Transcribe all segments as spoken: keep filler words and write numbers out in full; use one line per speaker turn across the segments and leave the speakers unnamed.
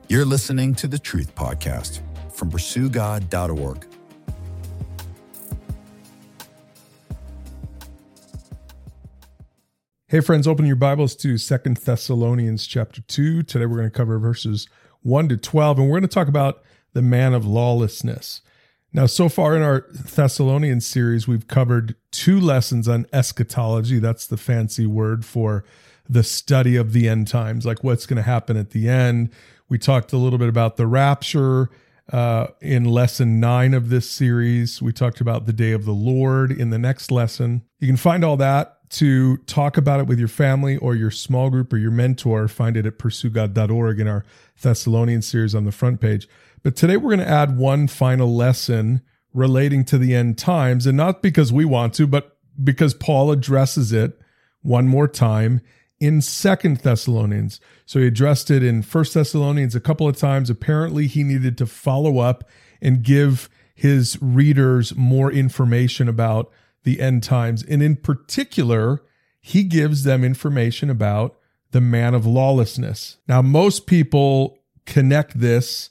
You're listening to the Truth Podcast from pursue god dot org.
Hey friends, open your Bibles to Second Thessalonians chapter two. Today we're going to cover verses one to twelve, and we're going to talk about the man of lawlessness. Now, so far in our Thessalonians series, we've covered two lessons on eschatology. That's the fancy word for the study of the end times, like what's going to happen at the end. We talked a little bit about the rapture uh, in lesson nine of this series. We talked about the day of the Lord in the next lesson. You can find all that to talk about it with your family or your small group or your mentor. Find it at pursue god dot org in our Thessalonians series on the front page. But today we're going to add one final lesson relating to the end times, and not because we want to, but because Paul addresses it one more time in Second Thessalonians. So he addressed it in First Thessalonians a couple of times. Apparently he needed to follow up and give his readers more information about the end times. And in particular, he gives them information about the man of lawlessness. Now, most people connect this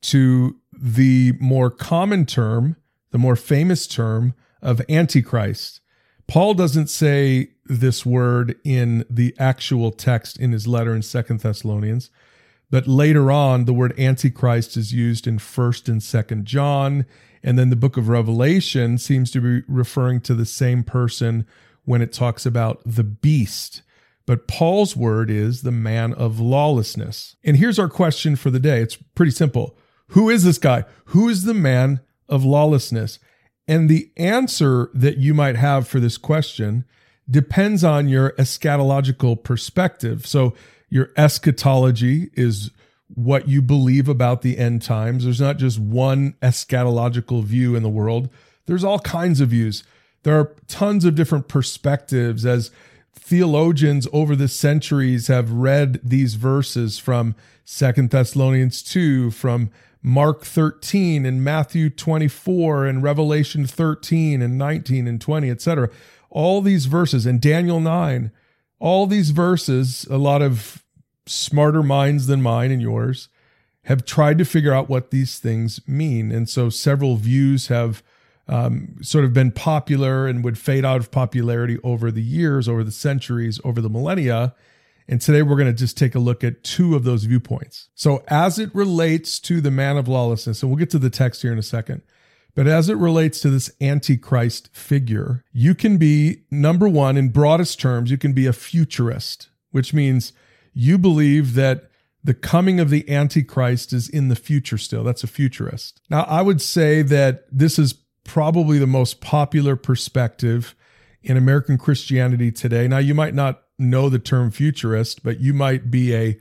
to the more common term, the more famous term of Antichrist. Paul doesn't say this word in the actual text in his letter in Second Thessalonians, but later on, the word Antichrist is used in First and Second John, and then the book of Revelation seems to be referring to the same person when it talks about the beast. But Paul's word is the man of lawlessness. And here's our question for the day. It's pretty simple. Who is this guy? Who is the man of lawlessness? And the answer that you might have for this question depends on your eschatological perspective. So your eschatology is what you believe about the end times. There's not just one eschatological view in the world. There's all kinds of views. There are tons of different perspectives as theologians over the centuries have read these verses from Second Thessalonians two, from Mark thirteen and Matthew twenty-four and Revelation thirteen and nineteen and twenty, et cetera. All these verses, and Daniel nine, all these verses, a lot of smarter minds than mine and yours have tried to figure out what these things mean. And so several views have um, sort of been popular and would fade out of popularity over the years, over the centuries, over the millennia. And today we're going to just take a look at two of those viewpoints. So as it relates to the man of lawlessness, and we'll get to the text here in a second, but as it relates to this Antichrist figure, you can be, number one, in broadest terms, you can be a futurist, which means you believe that the coming of the Antichrist is in the future still. That's a futurist. Now, I would say that this is probably the most popular perspective in American Christianity today. Now, you might not know the term futurist, but you might be a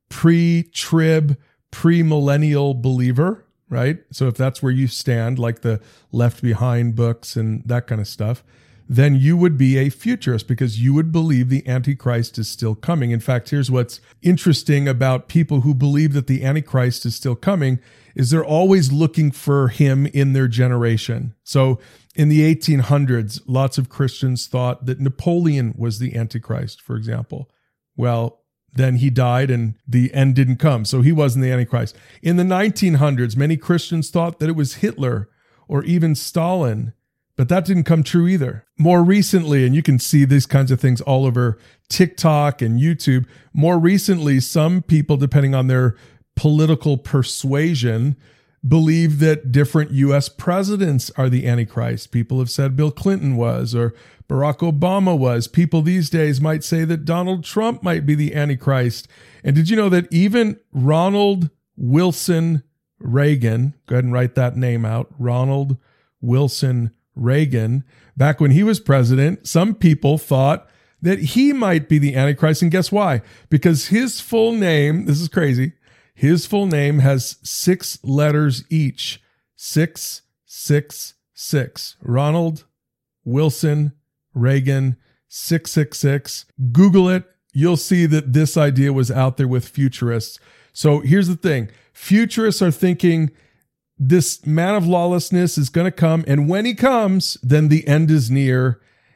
pre-trib, pre-millennial believer, right? So if that's where you stand, like the Left Behind books and that kind of stuff, then you would be a futurist because you would believe the Antichrist is still coming. In fact, here's what's interesting about people who believe that the Antichrist is still coming is they're always looking for him in their generation. So in the eighteen hundreds, lots of Christians thought that Napoleon was the Antichrist, for example. Well, then he died and the end didn't come, so he wasn't the Antichrist. In the nineteen hundreds, many Christians thought that it was Hitler or even Stalin, but that didn't come true either. More recently, and you can see these kinds of things all over TikTok and YouTube, more recently, some people, depending on their political persuasion, believe that different U S presidents are the Antichrist. People have said Bill Clinton was, or Barack Obama was. People these days might say that Donald Trump might be the Antichrist. And did you know that even Ronald Wilson Reagan, go ahead and write that name out, Ronald Wilson Reagan, back when he was president, some people thought that he might be the Antichrist. And guess why? Because his full name, this is crazy, his full name has six letters each. Six, six, six. Ronald Wilson Reagan, six six six. Google it. You'll see that this idea was out there with futurists. So here's the thing. Futurists are thinking this man of lawlessness is going to come, and when he comes, then the end is near,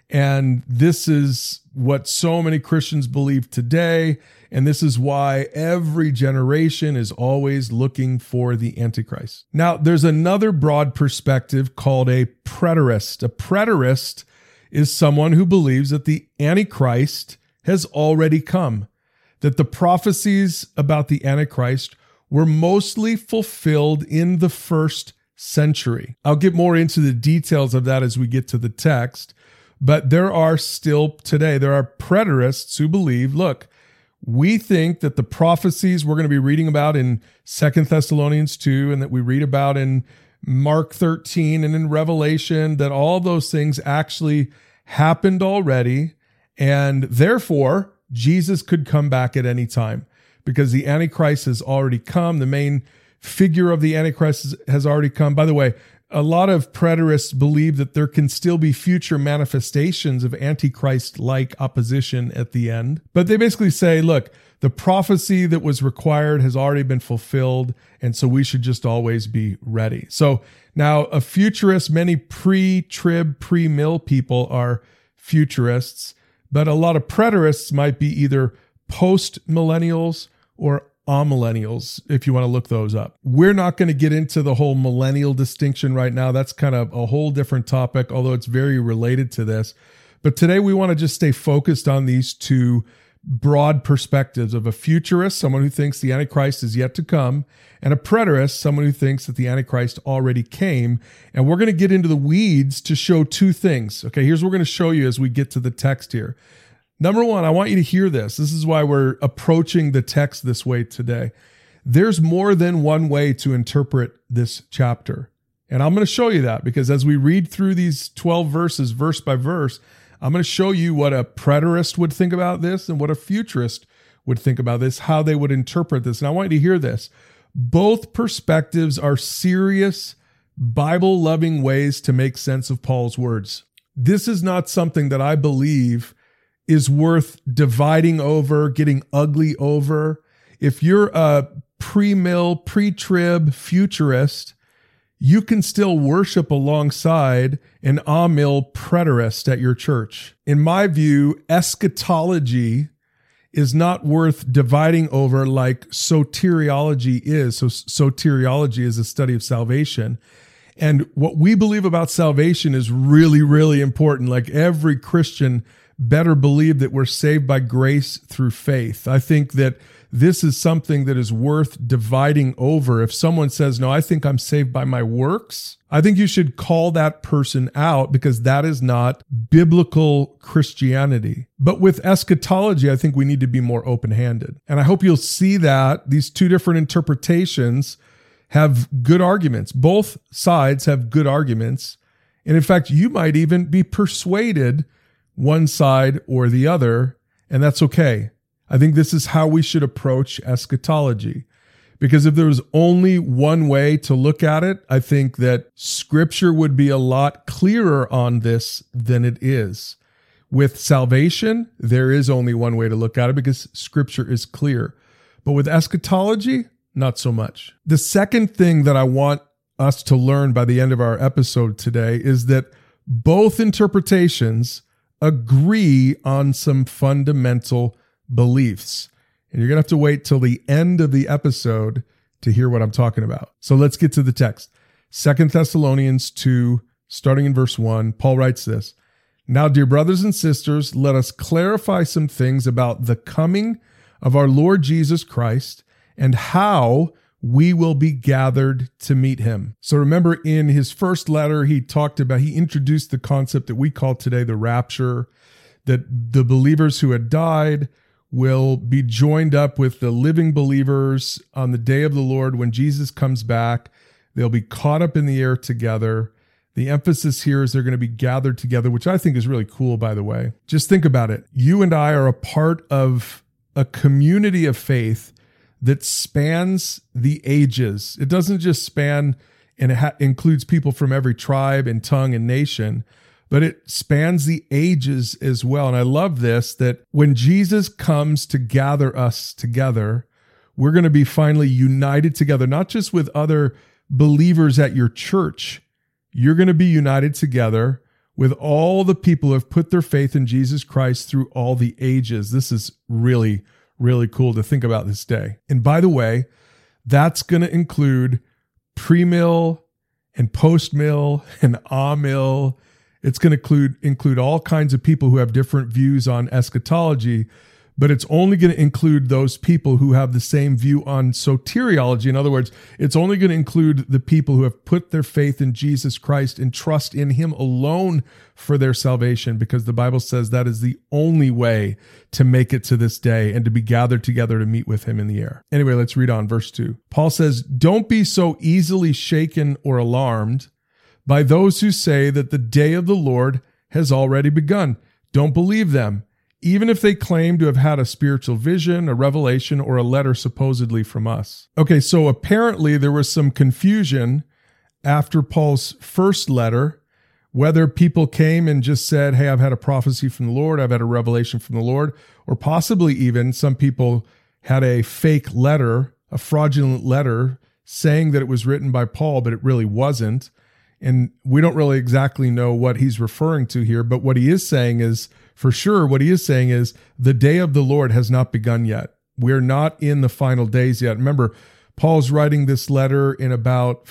And this is what so many Christians believe today. And this is why every generation is always looking for the Antichrist. Now, there's another broad perspective called a preterist. A preterist is someone who believes that the Antichrist has already come, that the prophecies about the Antichrist were mostly fulfilled in the first century. I'll get more into the details of that as we get to the text, but there are still today, there are preterists who believe, look, we think that the prophecies we're going to be reading about in Second Thessalonians two and that we read about in Mark thirteen and in Revelation, that all those things actually happened already, and therefore Jesus could come back at any time because the Antichrist has already come. The main figure of the Antichrist has already come. By the way, a lot of preterists believe that there can still be future manifestations of Antichrist-like opposition at the end. But they basically say, look, the prophecy that was required has already been fulfilled, and so we should just always be ready. So now a futurist, many pre-trib, pre-mill people are futurists, but a lot of preterists might be either post-millennials or amillennials, if you want to look those up. We're not going to get into the whole millennial distinction right now. That's kind of a whole different topic, although it's very related to this. But today we want to just stay focused on these two broad perspectives of a futurist, someone who thinks the Antichrist is yet to come, and a preterist, someone who thinks that the Antichrist already came. And we're going to get into the weeds to show two things. Okay, here's what we're going to show you as we get to the text here. Number one, I want you to hear this. This is why we're approaching the text this way today. There's more than one way to interpret this chapter. And I'm going to show you that because as we read through these twelve verses, verse by verse, I'm going to show you what a preterist would think about this and what a futurist would think about this, how they would interpret this. And I want you to hear this. Both perspectives are serious, Bible-loving ways to make sense of Paul's words. This is not something that I believe is worth dividing over, getting ugly over. If you're a pre-mill, pre-trib futurist, you can still worship alongside an amill preterist at your church. In my view, eschatology is not worth dividing over like soteriology is. So soteriology is a study of salvation. And what we believe about salvation is really, really important. Like every Christian better believe that we're saved by grace through faith. I think that this is something that is worth dividing over. If someone says, no, I think I'm saved by my works, I think you should call that person out because that is not biblical Christianity. But with eschatology, I think we need to be more open-handed. And I hope you'll see that these two different interpretations have good arguments. Both sides have good arguments. And in fact, you might even be persuaded one side or the other, and that's okay. I think this is how we should approach eschatology. Because if there was only one way to look at it, I think that Scripture would be a lot clearer on this than it is. With salvation, there is only one way to look at it because Scripture is clear. But with eschatology, not so much. The second thing that I want us to learn by the end of our episode today is that both interpretations agree on some fundamental beliefs. And you're going to have to wait till the end of the episode to hear what I'm talking about. So let's get to the text. Second Thessalonians two, starting in verse one, Paul writes this. Now, dear brothers and sisters, let us clarify some things about the coming of our Lord Jesus Christ and how we will be gathered to meet him. So remember in his first letter, he talked about, he introduced the concept that we call today the rapture, that the believers who had died will be joined up with the living believers on the day of the Lord when Jesus comes back. They'll be caught up in the air together. The emphasis here is they're going to be gathered together, which I think is really cool, by the way. Just think about it. You and I are a part of a community of faith that spans the ages. It doesn't just span and it ha- includes people from every tribe and tongue and nation, but it spans the ages as well. And I love this, that when Jesus comes to gather us together, we're going to be finally united together, not just with other believers at your church. You're going to be united together with all the people who have put their faith in Jesus Christ through all the ages. This is really, really cool to think about this day. And by the way, that's going to include pre-mill and post-mill and a-mill. It's going to include, include all kinds of people who have different views on eschatology, but it's only going to include those people who have the same view on soteriology. In other words, it's only going to include the people who have put their faith in Jesus Christ and trust in him alone for their salvation, because the Bible says that is the only way to make it to this day and to be gathered together to meet with him in the air. Anyway, let's read on verse two. Paul says, "Don't be so easily shaken or alarmed by those who say that the day of the Lord has already begun. Don't believe them, even if they claim to have had a spiritual vision, a revelation, or a letter supposedly from us." Okay, so apparently there was some confusion after Paul's first letter, whether people came and just said, "Hey, I've had a prophecy from the Lord, I've had a revelation from the Lord," or possibly even some people had a fake letter, a fraudulent letter, saying that it was written by Paul, but it really wasn't. And we don't really exactly know what he's referring to here, but what he is saying is, for sure, what he is saying is the day of the Lord has not begun yet. We're not in the final days yet. Remember, Paul's writing this letter in about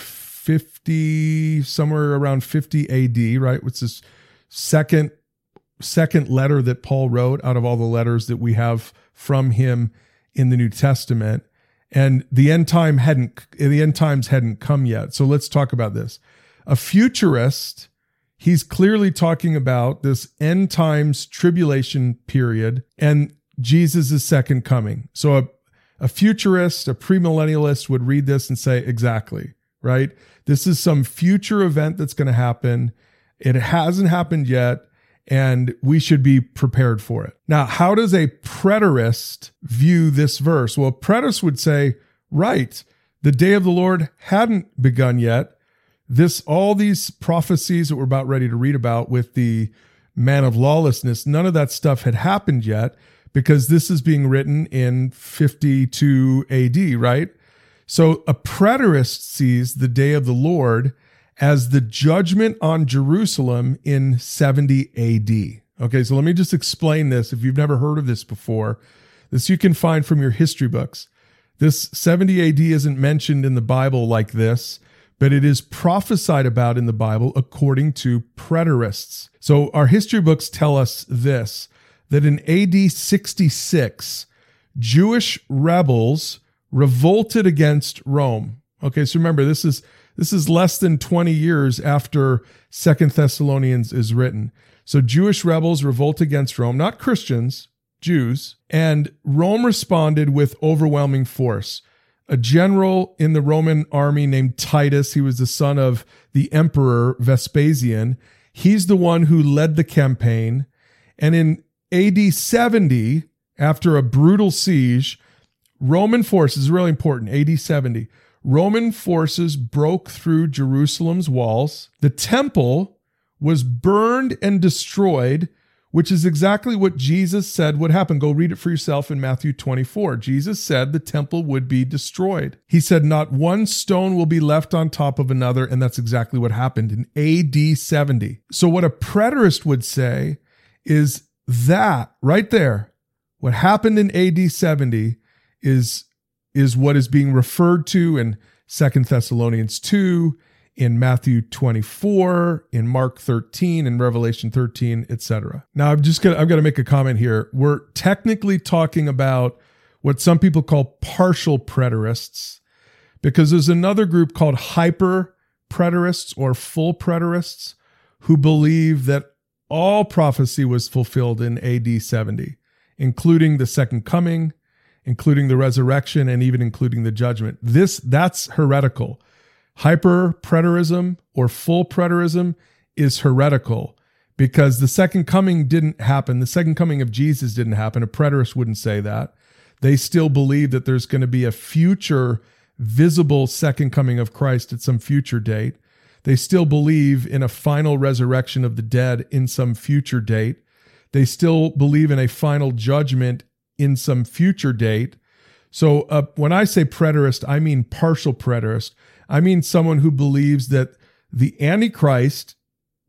fifty, somewhere around fifty A D, right? It's this second, second letter that Paul wrote out of all the letters that we have from him in the New Testament. And the end time hadn't, the end times hadn't come yet. So let's talk about this. A futurist, he's clearly talking about this end times tribulation period and Jesus' second coming. So a, a futurist, a premillennialist would read this and say, exactly, right? This is some future event that's going to happen. It hasn't happened yet, and we should be prepared for it. Now, how does a preterist view this verse? Well, a preterist would say, right, the day of the Lord hadn't begun yet. This, all these prophecies that we're about ready to read about with the man of lawlessness, none of that stuff had happened yet, because this is being written in fifty-two A D, right? So a preterist sees the day of the Lord as the judgment on Jerusalem in seventy A D. Okay, so let me just explain this if you've never heard of this before. This you can find from your history books. This seventy A D isn't mentioned in the Bible like this, but it is prophesied about in the Bible according to preterists. So our history books tell us this, that in A D sixty-six, Jewish rebels revolted against Rome. Okay, so remember, this is this is less than twenty years after Second Thessalonians is written. So Jewish rebels revolt against Rome, not Christians, Jews, and Rome responded with overwhelming force. A general in the Roman army named Titus, he was the son of the emperor Vespasian. He's the one who led the campaign. And in A D seventy, after a brutal siege, Roman forces, really important, A D seventy, Roman forces broke through Jerusalem's walls. The temple was burned and destroyed, which is exactly what Jesus said would happen. Go read it for yourself in Matthew twenty-four. Jesus said the temple would be destroyed. He said not one stone will be left on top of another, and that's exactly what happened in A D seventy. So what a preterist would say is that right there, what happened in A D seventy is, is what is being referred to in Second Thessalonians two, in Matthew twenty-four, in Mark thirteen, in Revelation thirteen, et cetera. Now, I'm just gonna, I've got to make a comment here. We're technically talking about what some people call partial preterists, because there's another group called hyper preterists or full preterists who believe that all prophecy was fulfilled in A D seventy, including the second coming, including the resurrection, and even including the judgment. This, that's heretical. Hyper preterism or full preterism is heretical because the second coming didn't happen. The second coming of Jesus didn't happen. A preterist wouldn't say that. They still believe that there's going to be a future visible second coming of Christ at some future date. They still believe in a final resurrection of the dead in some future date. They still believe in a final judgment in some future date. So uh, when I say preterist, I mean partial preterist. I mean someone who believes that the Antichrist that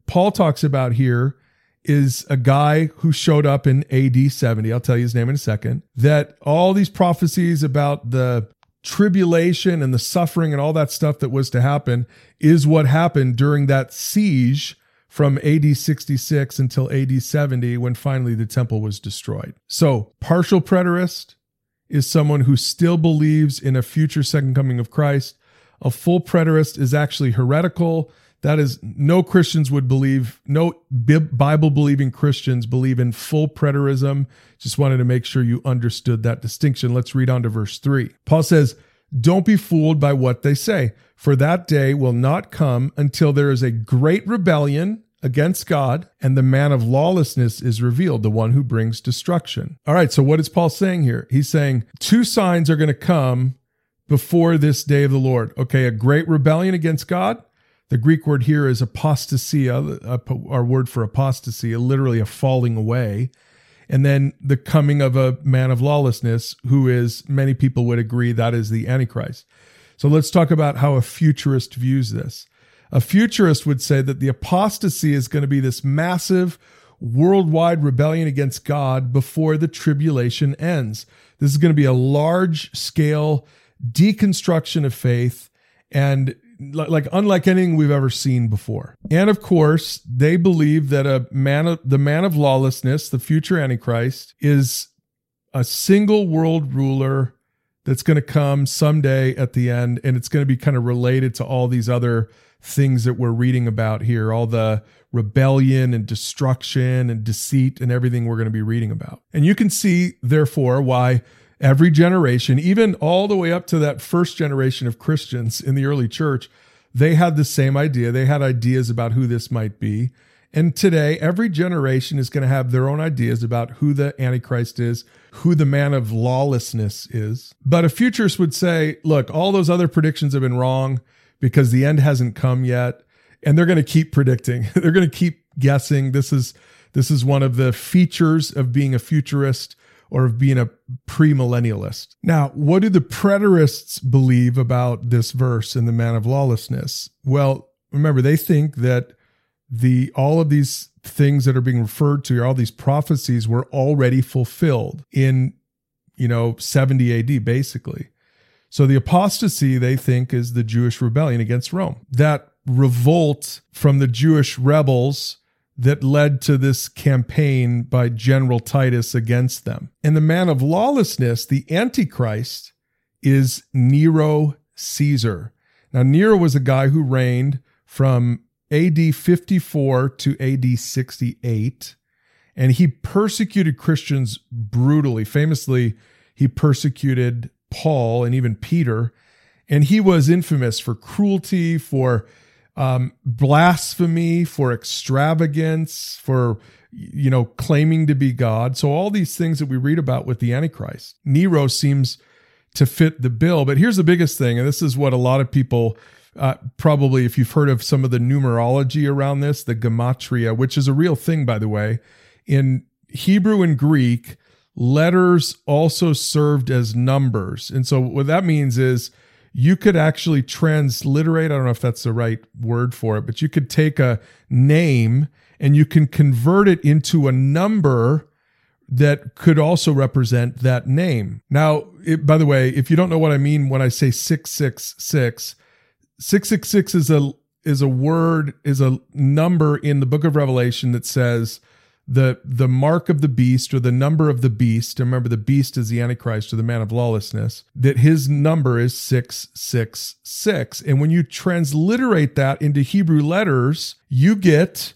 Paul talks about here is a guy who showed up in A D seventy. I'll tell you his name in a second. That all these prophecies about the tribulation and the suffering and all that stuff that was to happen is what happened during that siege from A D sixty-six until A D seventy, when finally the temple was destroyed. So, partial preterist is someone who still believes in a future second coming of Christ. A full preterist is actually heretical. That is, no Christians would believe, no Bible-believing Christians believe in full preterism. Just wanted to make sure you understood that distinction. Let's read on to verse three. Paul says, "Don't be fooled by what they say, for that day will not come until there is a great rebellion against God, and the man of lawlessness is revealed, the one who brings destruction." All right, so what is Paul saying here? He's saying two signs are going to come before this day of the Lord. Okay, a great rebellion against God. The Greek word here is apostasia, our word for apostasy, literally a falling away. And then the coming of a man of lawlessness, who is, many people would agree, that is the Antichrist. So let's talk about how a futurist views this. A futurist would say that the apostasy is going to be this massive worldwide rebellion against God before the tribulation ends. This is going to be a large scale deconstruction of faith, and like unlike anything we've ever seen before. And of course, they believe that a man of, the man of lawlessness, the future Antichrist, is a single world ruler that's going to come someday at the end, and it's going to be kind of related to all these other things that we're reading about here, all the rebellion and destruction and deceit and everything we're going to be reading about. And you can see, therefore, why every generation, even all the way up to that first generation of Christians in the early church, they had the same idea. They had ideas about who this might be. And today, every generation is going to have their own ideas about who the Antichrist is, who the man of lawlessness is. But a futurist would say, look, all those other predictions have been wrong because the end hasn't come yet. And they're going to keep predicting. They're going to keep guessing. This is, this is one of the features of being a futurist, or of being a premillennialist. Now, what do the preterists believe about this verse in the man of lawlessness? Well, remember, they think that the all of these things that are being referred to, or all these prophecies, were already fulfilled in, you know, seventy A D, basically. So the apostasy, they think, is the Jewish rebellion against Rome. That revolt from the Jewish rebels that led to this campaign by General Titus against them. And the man of lawlessness, the Antichrist, is Nero Caesar. Now, Nero was a guy who reigned from A D fifty-four to A D sixty-eight, and he persecuted Christians brutally. Famously, he persecuted Paul and even Peter, and he was infamous for cruelty, for Um, blasphemy, for extravagance, for, you know, claiming to be God. So all these things that we read about with the Antichrist, Nero seems to fit the bill. But here's the biggest thing, and this is what a lot of people, uh, probably if you've heard of some of the numerology around this, the gematria, which is a real thing, by the way. In Hebrew and Greek, letters also served as numbers. And so what that means is, you could actually transliterate, I don't know if that's the right word for it, but you could take a name and you can convert it into a number that could also represent that name. Now, it, by the way, if you don't know what I mean when I say six six six, six six six is a is a word, is a number in the book of Revelation that says the the mark of the beast, or the number of the beast. Remember, the beast is the Antichrist, or the man of lawlessness, that his number is six six six. And when you transliterate that into Hebrew letters, you get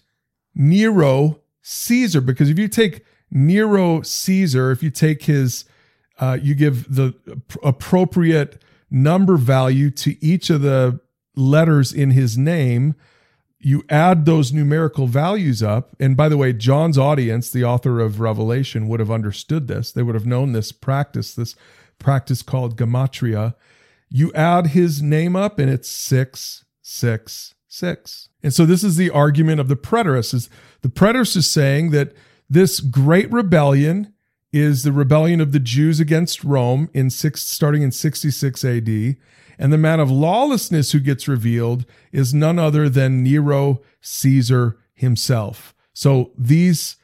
Nero Caesar. Because if you take Nero Caesar, if you take his, uh, you give the appropriate number value to each of the letters in his name, you add those numerical values up. And by the way, John's audience, the author of Revelation, would have understood this. They would have known this practice, this practice called gematria. You add his name up and it's six six six. And so this is the argument of the preterists. Is the preterist is saying that this great rebellion is the rebellion of the Jews against Rome in six, starting in sixty-six A D. And the man of lawlessness who gets revealed is none other than Nero Caesar himself. So these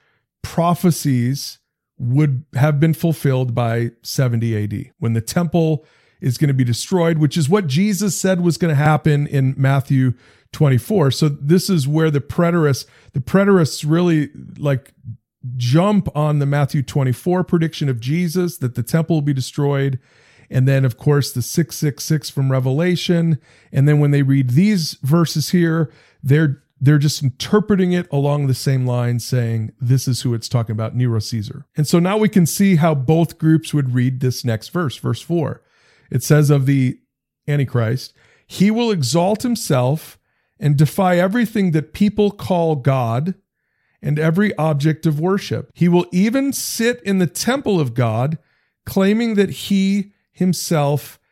prophecies would have been fulfilled by seventy A D, when the temple is going to be destroyed, which is what Jesus said was going to happen in Matthew twenty-four. So this is where the preterists, the preterists really like jump on the Matthew twenty-four prediction of Jesus that the temple will be destroyed. And then, of course, the six six six from Revelation. And then when they read these verses here, they're they're just interpreting it along the same lines, saying this is who it's talking about, Nero Caesar. And so now we can see how both groups would read this next verse, verse four. It says of the Antichrist, he will exalt himself and defy everything that people call God and every object of worship. He will even sit in the temple of God, claiming that he himself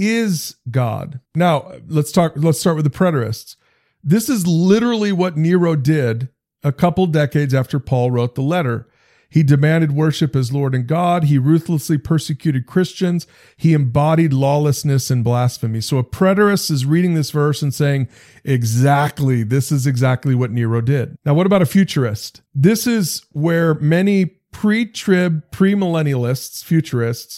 is God. Now, let's talk, let's start with the preterists. This is literally what Nero did a couple decades after Paul wrote the letter. He demanded worship as Lord and God. He ruthlessly persecuted Christians. He embodied lawlessness and blasphemy. So a preterist is reading this verse and saying, exactly, this is exactly what Nero did. Now, what about a futurist? This is where many pre-trib, premillennialists, futurists,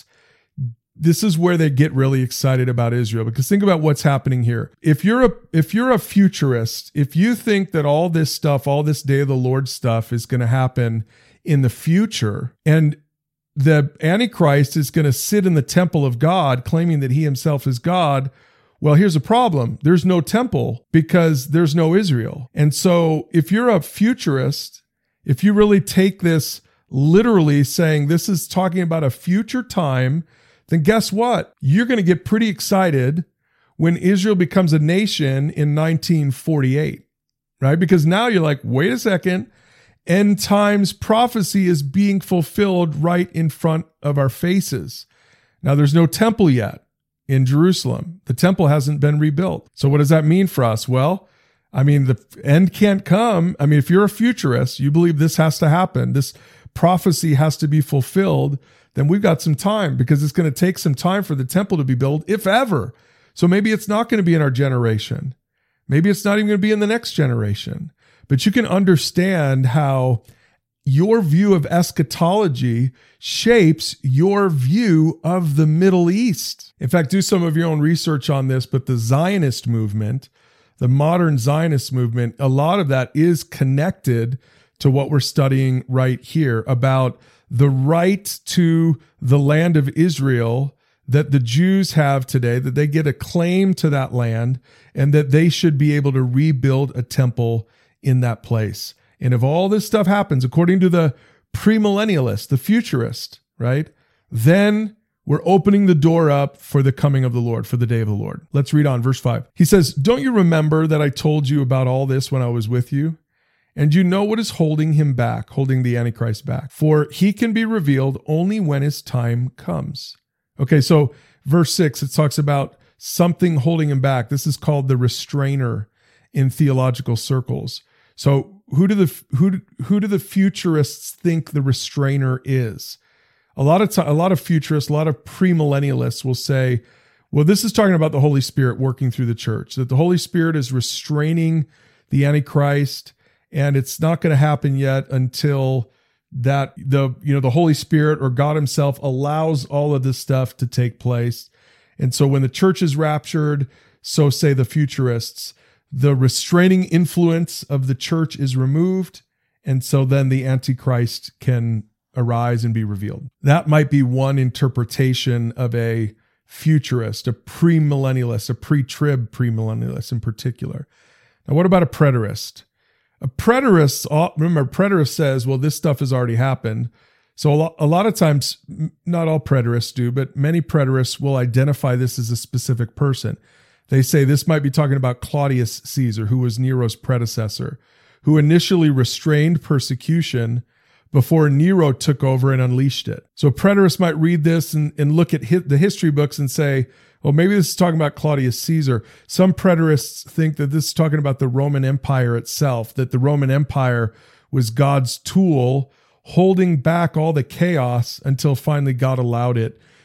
this is where they get really excited about Israel, because think about what's happening here. If you're a if you're a futurist, if you think that all this stuff, all this day of the Lord stuff is going to happen in the future, and the Antichrist is going to sit in the temple of God claiming that he himself is God, well, here's a problem. There's no temple because there's no Israel. And so if you're a futurist, if you really take this literally, saying this is talking about a future time, then guess what? You're going to get pretty excited when Israel becomes a nation in nineteen forty-eight, right? Because now you're like, wait a second, end times prophecy is being fulfilled right in front of our faces. Now, there's no temple yet in Jerusalem. The temple hasn't been rebuilt. So what does that mean for us? Well, I mean, the end can't come. I mean, if you're a futurist, you believe this has to happen, this prophecy has to be fulfilled, then we've got some time, because it's going to take some time for the temple to be built, if ever. So maybe it's not going to be in our generation. Maybe it's not even going to be in the next generation. But you can understand how your view of eschatology shapes your view of the Middle East. In fact, do some of your own research on this, but the Zionist movement, the modern Zionist movement, a lot of that is connected to what we're studying right here about the right to the land of Israel that the Jews have today, that they get a claim to that land, and that they should be able to rebuild a temple in that place. And if all this stuff happens according to the premillennialist, the futurist, right, then we're opening the door up for the coming of the Lord, for the day of the Lord. Let's read on, verse five. He says, don't you remember that I told you about all this when I was with you? And you know what is holding him back, holding the Antichrist back. For he can be revealed only when his time comes. Okay, so verse six, it talks about something holding him back. This is called the restrainer in theological circles. So who do the who do, who do the futurists think the restrainer is? A lot of time, a lot of futurists, a lot of premillennialists will say, well, this is talking about the Holy Spirit working through the church, that the Holy Spirit is restraining the Antichrist. And it's not going to happen yet until that the, you know, the Holy Spirit or God himself allows all of this stuff to take place. And so when the church is raptured, so say the futurists, the restraining influence of the church is removed. And so then the Antichrist can arise and be revealed. That might be one interpretation of a futurist, a premillennialist, a pre-trib premillennialist in particular. Now, what about a preterist? A preterist, remember, a preterist says, well, this stuff has already happened. So a lot, a lot of times, not all preterists do, but many preterists will identify this as a specific person. They say this might be talking about Claudius Caesar, who was Nero's predecessor, who initially restrained persecution before Nero took over and unleashed it. So preterists might read this and, and look at hi- the history books and say, well, maybe this is talking about Claudius Caesar. Some preterists think that this is talking about the Roman Empire itself, that the Roman Empire was God's tool holding back all the chaos until finally God allowed it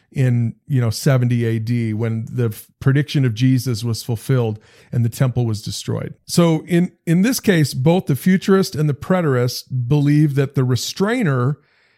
in, you know, seventy A D when the f- prediction of Jesus was fulfilled and the temple was destroyed. So in, in this case, both the futurist and the preterist believe that the restrainer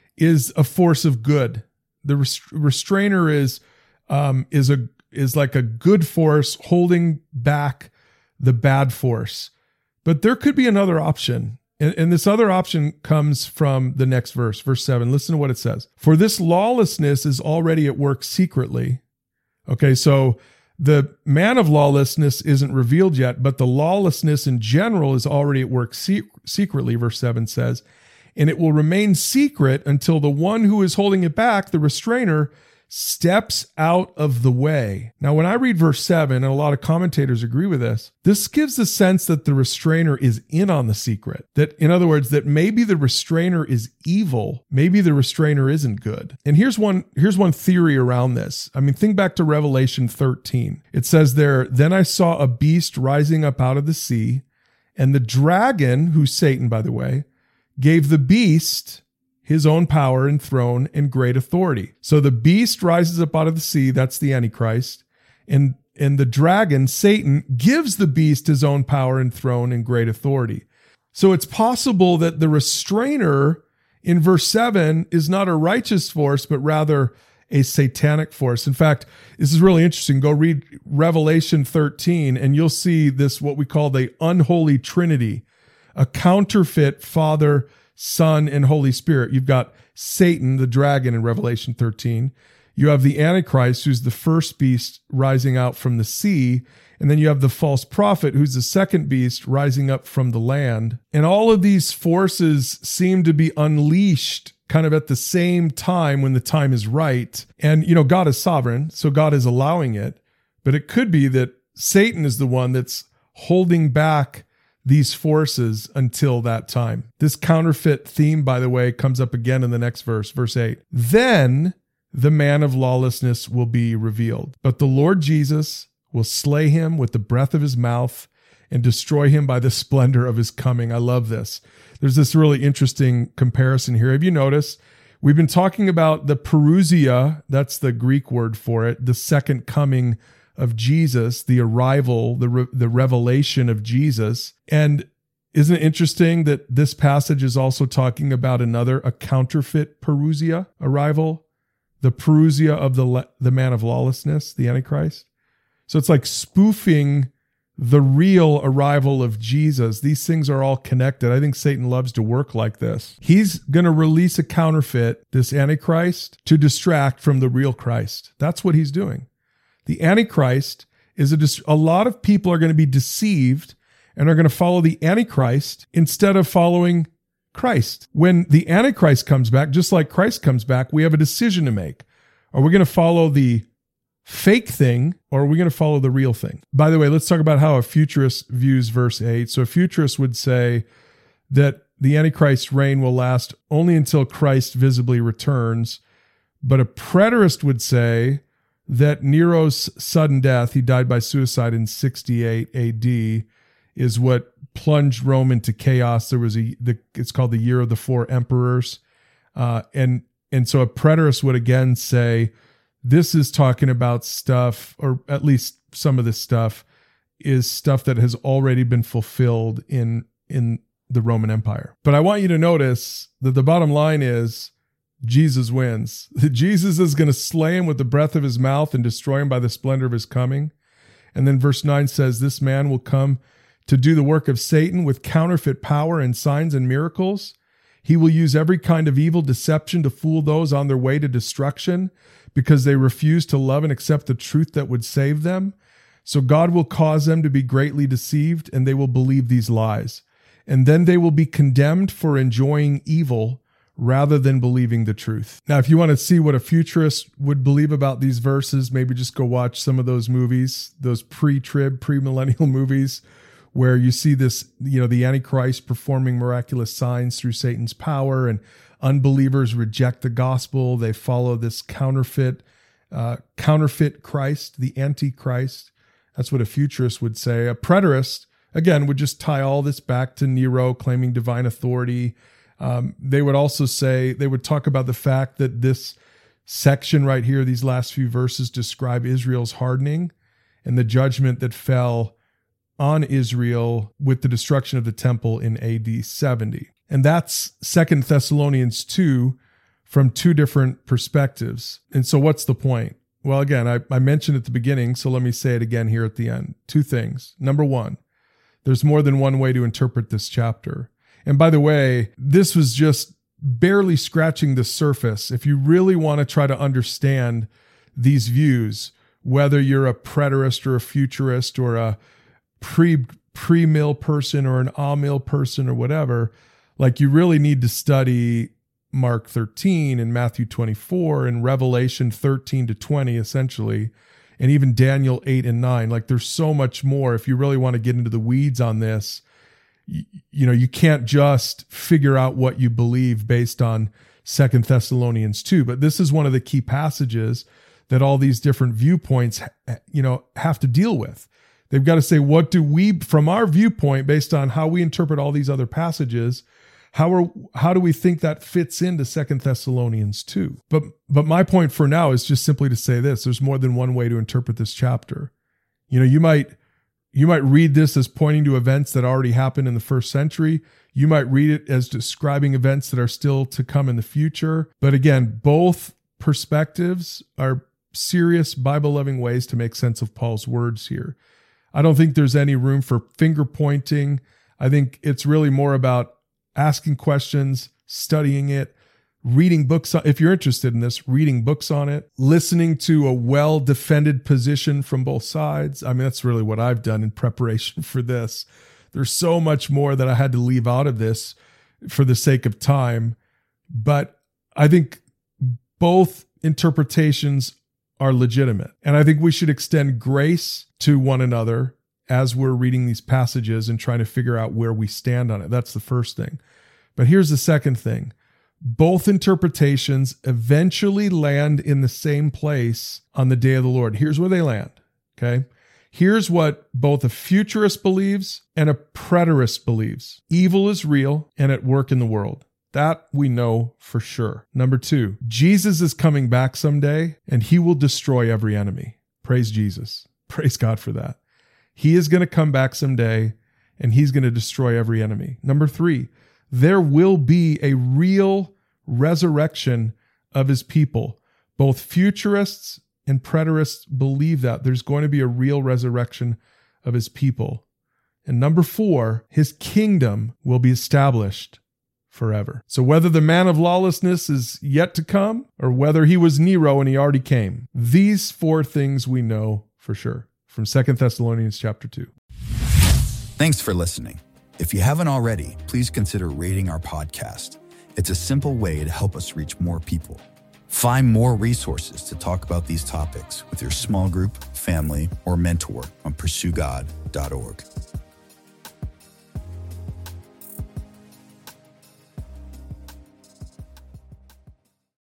is a force of good. The rest- restrainer is, um, is a, is like a good force holding back the bad force. But there could be another option. And, and this other option comes from the next verse, verse seven. Listen to what it says. For this lawlessness is already at work secretly. Okay, so the man of lawlessness isn't revealed yet, but the lawlessness in general is already at work se- secretly, verse seven says. And it will remain secret until the one who is holding it back, the restrainer, steps out of the way. Now, when I read verse seven, and a lot of commentators agree with this, this gives the sense that the restrainer is in on the secret. That, in other words, that maybe the restrainer is evil. Maybe the restrainer isn't good. And here's one, here's one theory around this. I mean, think back to Revelation thirteen. It says there, then I saw a beast rising up out of the sea, and the dragon, who's Satan, by the way, gave the beast his own power and throne and great authority. So the beast rises up out of the sea, that's the Antichrist, and, and the dragon, Satan, gives the beast his own power and throne and great authority. So it's possible that the restrainer in verse seven is not a righteous force, but rather a satanic force. In fact, this is really interesting. Go read Revelation thirteen, and you'll see this, what we call the unholy trinity, a counterfeit Father, Son, and Holy Spirit. You've got Satan, the dragon, in Revelation thirteen. You have the Antichrist, who's the first beast rising out from the sea. And then you have the false prophet, who's the second beast rising up from the land. And all of these forces seem to be unleashed kind of at the same time when the time is right. And, you know, God is sovereign, so God is allowing it. But it could be that Satan is the one that's holding back these forces until that time. This counterfeit theme, by the way, comes up again in the next verse, verse eight. Then the man of lawlessness will be revealed, but the Lord Jesus will slay him with the breath of his mouth and destroy him by the splendor of his coming. I love this. There's this really interesting comparison here. Have you noticed? We've been talking about the parousia, that's the Greek word for it, the second coming of Jesus, the arrival, the re- the revelation of Jesus. And isn't it interesting that this passage is also talking about another, a counterfeit parousia arrival, the parousia of the le- the man of lawlessness, the Antichrist. So it's like spoofing the real arrival of Jesus. These things are all connected. I think Satan loves to work like this. He's going to release a counterfeit, this Antichrist, to distract from the real Christ. That's what he's doing. The Antichrist is a, dis- a lot of people are going to be deceived and are going to follow the Antichrist instead of following Christ. When the Antichrist comes back, just like Christ comes back, we have a decision to make. Are we going to follow the fake thing or are we going to follow the real thing? By the way, let's talk about how a futurist views verse eight. So a futurist would say that the Antichrist's reign will last only until Christ visibly returns. But a preterist would say that Nero's sudden death, he died by suicide in sixty-eight A D, is what plunged Rome into chaos. There was a, the, it's called the Year of the Four Emperors. Uh, and, and so a preterist would again say, this is talking about stuff, or at least some of this stuff is stuff that has already been fulfilled in, in the Roman Empire. But I want you to notice that the bottom line is, Jesus wins. Jesus is going to slay him with the breath of his mouth and destroy him by the splendor of his coming. And then verse nine says, this man will come to do the work of Satan with counterfeit power and signs and miracles. He will use every kind of evil deception to fool those on their way to destruction because they refuse to love and accept the truth that would save them. So God will cause them to be greatly deceived and they will believe these lies. And then they will be condemned for enjoying evil rather than believing the truth. Now, if you want to see what a futurist would believe about these verses, maybe just go watch some of those movies, those pre-trib, pre-millennial movies, where you see this, you know, the Antichrist performing miraculous signs through Satan's power, and unbelievers reject the gospel. They follow this counterfeit, uh, counterfeit Christ, the Antichrist. That's what a futurist would say. A preterist, again, would just tie all this back to Nero claiming divine authority. Um, they would also say, they would talk about the fact that this section right here, these last few verses describe Israel's hardening and the judgment that fell on Israel with the destruction of the temple in A D seventy. And that's Second Thessalonians two from two different perspectives. And so what's the point? Well, again, I, I mentioned at the beginning, so let me say it again here at the end. Two things. Number one, there's more than one way to interpret this chapter. And by the way, this was just barely scratching the surface. If you really want to try to understand these views, whether you're a preterist or a futurist or a pre, pre-mill person or an a-mill person or whatever, like you really need to study Mark thirteen and Matthew twenty-four and Revelation thirteen to twenty, essentially, and even Daniel eight and nine. Like there's so much more. If you really want to get into the weeds on this, you, you know, you can't just figure out what you believe based on Second Thessalonians two. But this is one of the key passages that all these different viewpoints, you know, have to deal with. They've got to say, what do we, from our viewpoint, based on how we interpret all these other passages, How are how do we think that fits into Second Thessalonians two? But but my point for now is just simply to say this: there's more than one way to interpret this chapter. You know, you might you might read this as pointing to events that already happened in the first century. You might read it as describing events that are still to come in the future. But again, both perspectives are serious Bible-loving ways to make sense of Paul's words here. I don't think there's any room for finger pointing. I think it's really more about asking questions, studying it, reading books. If you're interested in this, reading books on it, listening to a well-defended position from both sides. I mean, that's really what I've done in preparation for this. There's so much more that I had to leave out of this for the sake of time. But I think both interpretations are legitimate. And I think we should extend grace to one another as we're reading these passages and trying to figure out where we stand on it. That's the first thing. But here's the second thing. Both interpretations eventually land in the same place on the day of the Lord. Here's where they land, okay? Here's what both a futurist believes and a preterist believes. Evil is real and at work in the world. That we know for sure. Number two, Jesus is coming back someday and he will destroy every enemy. Praise Jesus. Praise God for that. He is going to come back someday and he's going to destroy every enemy. Number three, there will be a real resurrection of his people. Both futurists and preterists believe that there's going to be a real resurrection of his people. And number four, his kingdom will be established forever. So whether the man of lawlessness is yet to come or whether he was Nero and he already came, these four things we know for sure. From Second Thessalonians chapter two.
Thanks for listening. If you haven't already, please consider rating our podcast. It's a simple way to help us reach more people. Find more resources to talk about these topics with your small group, family, or mentor on pursue god dot org.